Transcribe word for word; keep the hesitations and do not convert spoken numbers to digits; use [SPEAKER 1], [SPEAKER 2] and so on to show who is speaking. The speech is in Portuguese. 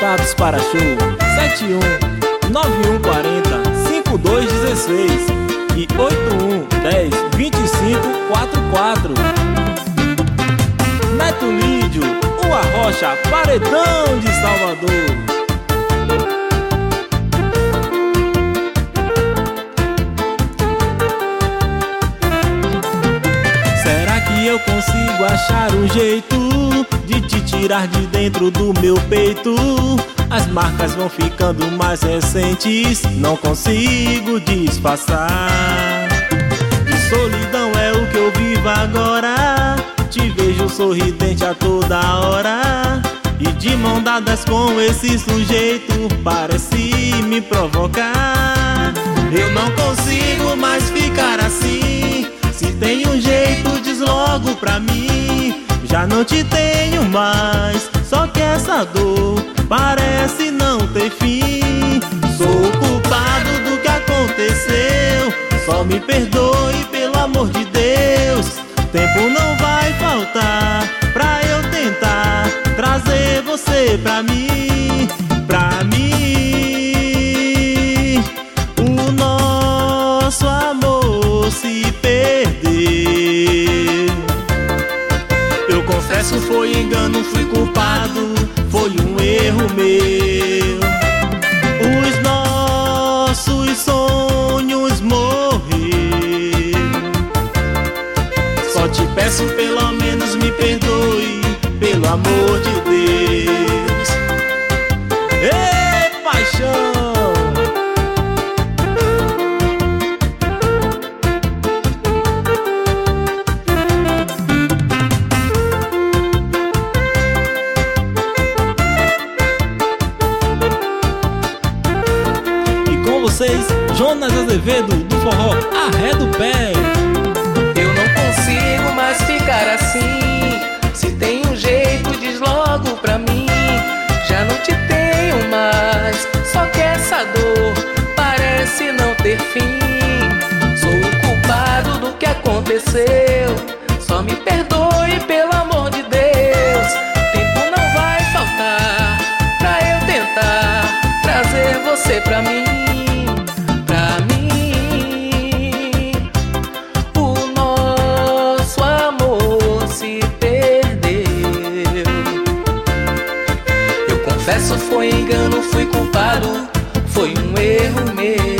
[SPEAKER 1] WhatsApps para show sete um nove um quatro zero cinco dois um seis e oito um dez vinte e cinco quarenta e quatro. Neto Lídio, o Arrocha, Paredão de Salvador. Será que eu consigo achar um jeito de te tirar de dentro do meu peito? As marcas vão ficando mais recentes, não consigo disfarçar. De solidão é o que eu vivo agora. Te vejo sorridente a toda hora, e de mão dadas com esse sujeito parece me provocar. Eu não consigo mais ficar assim. Se tem um jeito, diz logo pra mim. Já não te tenho mais, só que essa dor parece não ter fim. Sou o culpado do que aconteceu, só me perdoe pelo amor de Deus. Tempo não vai faltar pra eu tentar trazer você pra mim, pra mim. O nosso amor se perdeu. Eu confesso, foi engano, fui culpado, foi um erro meu. Os nossos sonhos morreram. Só te peço, pelo menos me perdoe, pelo amor de Deus. Ei, paixão! E com vocês, Jonas Azevedo, do forró Arreda o Pé.
[SPEAKER 2] Eu não consigo mais ficar assim. Se tem um jeito, diz logo pra mim. Já não te tenho mais, só que essa dor parece não ter fim. Sou o culpado do que aconteceu, só me perdoe pelo amor de Deus. Tempo não vai faltar pra eu tentar trazer você pra mim. Confesso, foi engano, fui culpado, foi um erro meu.